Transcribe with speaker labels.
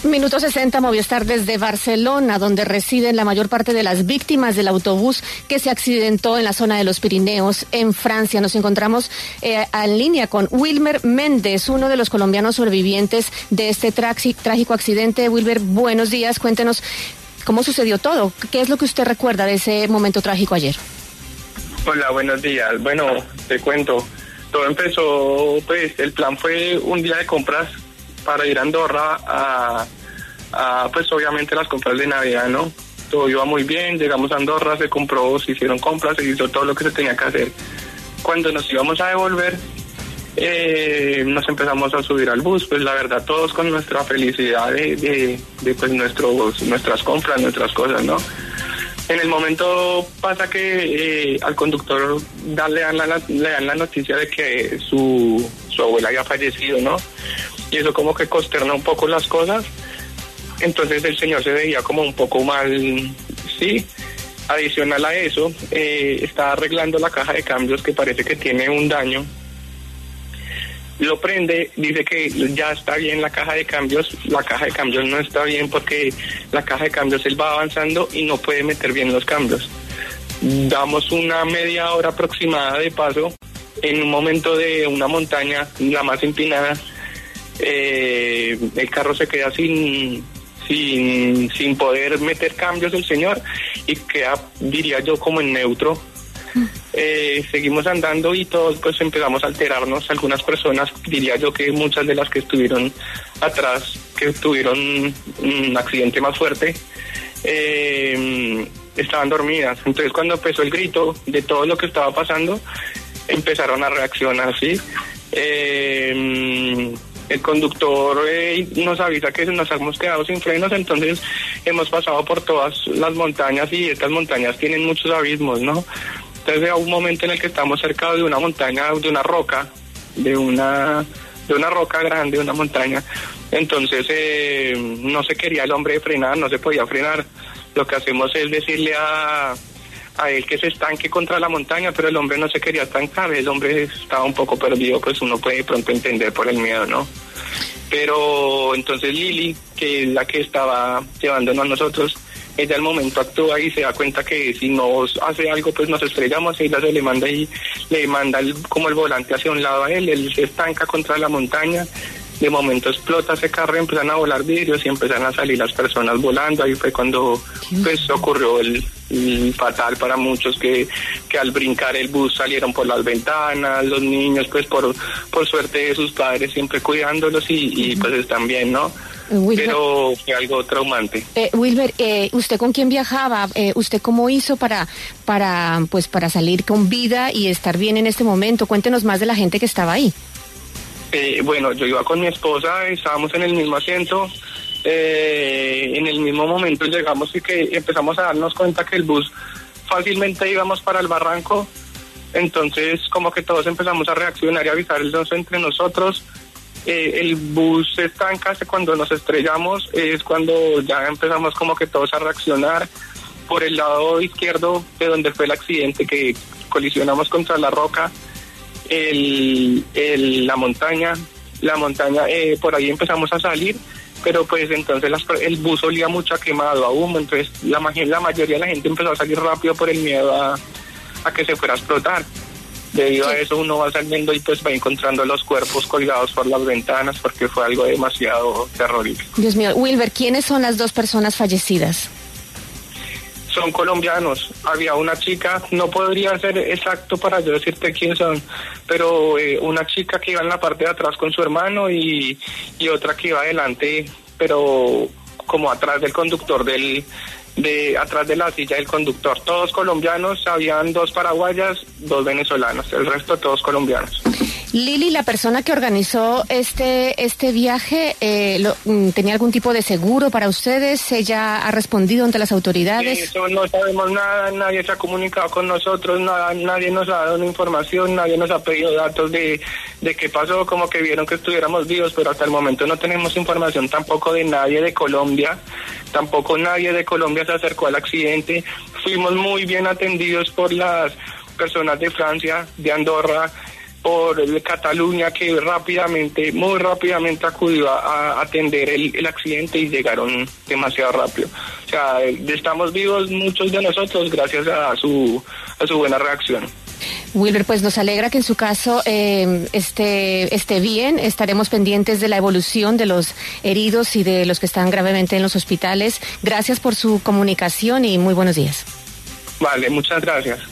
Speaker 1: Minuto 60, Movistar desde Barcelona, donde residen la mayor parte de las víctimas del autobús que se accidentó en la zona de los Pirineos, en Francia. Nos encontramos en línea con Wilmer Méndez, uno de los colombianos sobrevivientes de este trágico accidente. Wilmer, buenos días. Cuéntenos cómo sucedió todo. ¿Qué es lo que usted recuerda de ese momento trágico ayer?
Speaker 2: Hola, buenos días. Bueno, te cuento. Todo empezó, pues, el plan fue un día de compras para ir a Andorra pues obviamente las compras de Navidad, ¿no? Todo iba muy bien, llegamos a Andorra, se hicieron compras, se hizo todo lo que se tenía que hacer. Cuando nos íbamos a devolver, nos empezamos a subir al bus, pues la verdad todos con nuestra felicidad de pues nuestras compras, nuestras cosas, ¿no? En el momento pasa que al conductor le dan la noticia de que su abuela había fallecido, ¿no? Y eso como que consterna un poco las cosas. Entonces el señor se veía como un poco mal, sí. Adicional a eso, está arreglando la caja de cambios que parece que tiene un daño. Lo prende, dice que ya está bien la caja de cambios no está bien porque la caja de cambios él va avanzando y no puede meter bien los cambios. Damos una media hora aproximada de paso en un momento de una montaña, la más empinada. El carro se queda sin poder meter cambios el señor y queda, diría yo, como en neutro. Seguimos andando y todos pues empezamos a alterarnos. Algunas personas, diría yo que muchas de las que estuvieron atrás, que tuvieron un accidente más fuerte, estaban dormidas. Entonces cuando empezó el grito de todo lo que estaba pasando, empezaron a reaccionar, ¿sí? El conductor nos avisa que nos hemos quedado sin frenos, entonces hemos pasado por todas las montañas y estas montañas tienen muchos abismos, ¿no? Entonces hay un momento en el que estamos cerca de una montaña, de una roca grande, una montaña. Entonces no se quería el hombre frenar, no se podía frenar. Lo que hacemos es decirle a él que se estanque contra la montaña, pero el hombre no se quería estancar, el hombre estaba un poco perdido, pues uno puede de pronto entender por el miedo, ¿no? Pero entonces Lili, que es la que estaba llevándonos a nosotros, ella al momento actúa y se da cuenta que si nos hace algo pues nos estrellamos, y ella se le manda como el volante hacia un lado a él se estanca contra la montaña. De momento explota ese carro, empiezan a volar vidrios y empiezan a salir las personas volando. Ahí fue cuando pues ocurrió el fatal para muchos, que al brincar el bus salieron por las ventanas, los niños pues por suerte de sus padres siempre cuidándolos y pues están bien, ¿no? Wilber, pero fue algo traumante.
Speaker 1: Wilber, ¿usted con quién viajaba? ¿Usted cómo hizo para salir con vida y estar bien en este momento? Cuéntenos más de la gente que estaba ahí.
Speaker 2: Bueno, yo iba con mi esposa, estábamos en el mismo asiento, en el mismo momento llegamos y que empezamos a darnos cuenta que el bus fácilmente íbamos para el barranco, entonces como que todos empezamos a reaccionar y a avisarnos entre nosotros. El bus se estanca cuando nos estrellamos, es cuando ya empezamos como que todos a reaccionar. Por el lado izquierdo de donde fue el accidente, que colisionamos contra la roca, la montaña, por ahí empezamos a salir, pero pues entonces el bus olía mucho a quemado, a humo, entonces la mayoría de la gente empezó a salir rápido por el miedo a que se fuera a explotar. Debido a eso uno va saliendo y pues va encontrando los cuerpos colgados por las ventanas, porque fue algo demasiado terrorífico.
Speaker 1: Dios mío, Wilber, ¿quiénes son las dos personas fallecidas?
Speaker 2: Son colombianos. Había una chica, no podría ser exacto para yo decirte quién son, pero una chica que iba en la parte de atrás con su hermano y otra que iba adelante, pero como atrás del conductor, atrás de la silla del conductor. Todos colombianos, habían 2 paraguayas, 2 venezolanos, el resto todos colombianos.
Speaker 1: Lili, la persona que organizó este viaje, ¿tenía algún tipo de seguro para ustedes? ¿Ella ha respondido ante las autoridades?
Speaker 2: Eso no sabemos nada, nadie se ha comunicado con nosotros, nadie nos ha dado una información, nadie nos ha pedido datos de qué pasó, como que vieron que estuviéramos vivos, pero hasta el momento no tenemos información tampoco de nadie de Colombia, tampoco nadie de Colombia se acercó al accidente. Fuimos muy bien atendidos por las personas de Francia, de Andorra, por Cataluña, que muy rápidamente acudió a atender el accidente y llegaron demasiado rápido. O sea, estamos vivos muchos de nosotros gracias a su buena reacción.
Speaker 1: Wilmer, pues nos alegra que en su caso esté bien. Estaremos pendientes de la evolución de los heridos y de los que están gravemente en los hospitales. Gracias por su comunicación y muy buenos días.
Speaker 2: Vale, muchas gracias.